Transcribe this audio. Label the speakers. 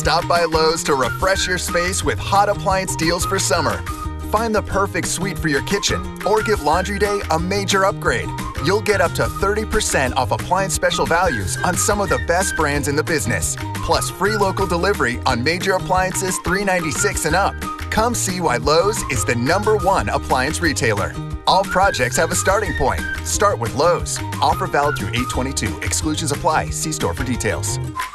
Speaker 1: Stop by Lowe's to refresh your space with hot appliance deals for summer. Find the perfect suite for your kitchen or give Laundry Day a major upgrade. You'll get up to 30% off appliance special values on some of the best brands in the business, plus free local delivery on major appliances $396 and up. Come see why Lowe's is the #1 appliance retailer. All projects have a starting point. Start with Lowe's. Offer valid through 8/22. Exclusions apply. See store for details.